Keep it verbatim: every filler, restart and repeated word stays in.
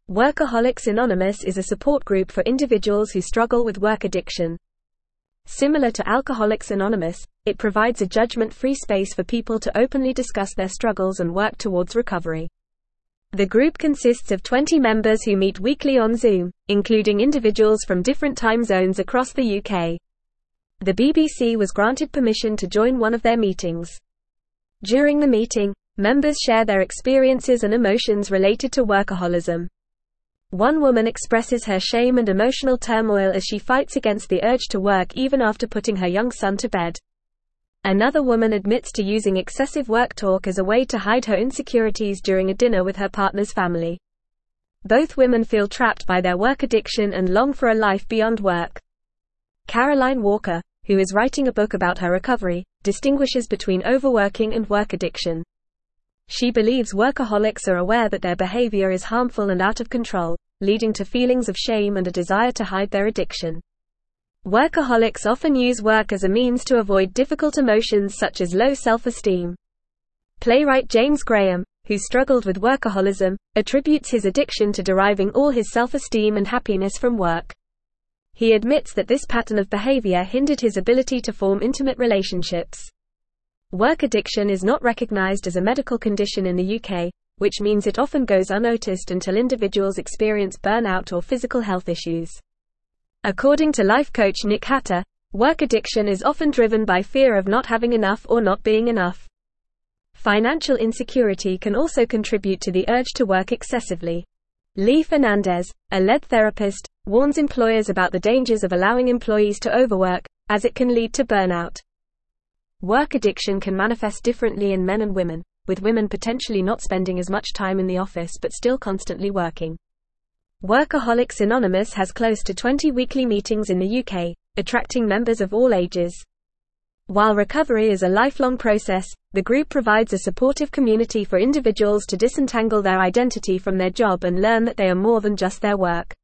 Workaholics Anonymous is a support group for individuals who struggle with work addiction. Similar to Alcoholics Anonymous, it provides a judgment-free space for people to openly discuss their struggles and work towards recovery. The group consists of twenty members who meet weekly on Zoom, including individuals from different time zones across the U K. The B B C was granted permission to join one of their meetings. During the meeting, members share their experiences and emotions related to workaholism. One woman expresses her shame and emotional turmoil as she fights against the urge to work even after putting her young son to bed. Another woman admits to using excessive work talk as a way to hide her insecurities during a dinner with her partner's family. Both women feel trapped by their work addiction and long for a life beyond work. Caroline Walker, who is writing a book about her recovery, distinguishes between overworking and work addiction. She believes workaholics are aware that their behavior is harmful and out of control, leading to feelings of shame and a desire to hide their addiction. Workaholics often use work as a means to avoid difficult emotions such as low self-esteem. Playwright James Graham, who struggled with workaholism, attributes his addiction to deriving all his self-esteem and happiness from work. He admits that this pattern of behavior hindered his ability to form intimate relationships. Work addiction is not recognized as a medical condition in the U K, which means it often goes unnoticed until individuals experience burnout or physical health issues. According to life coach Nick Hatter, work addiction is often driven by fear of not having enough or not being enough. Financial insecurity can also contribute to the urge to work excessively. Lee Fernandez, a lead therapist, warns employers about the dangers of allowing employees to overwork, as it can lead to burnout. Work addiction can manifest differently in men and women, with women potentially not spending as much time in the office but still constantly working. Workaholics Anonymous has close to twenty weekly meetings in the U K, attracting members of all ages. While recovery is a lifelong process, the group provides a supportive community for individuals to disentangle their identity from their job and learn that they are more than just their work.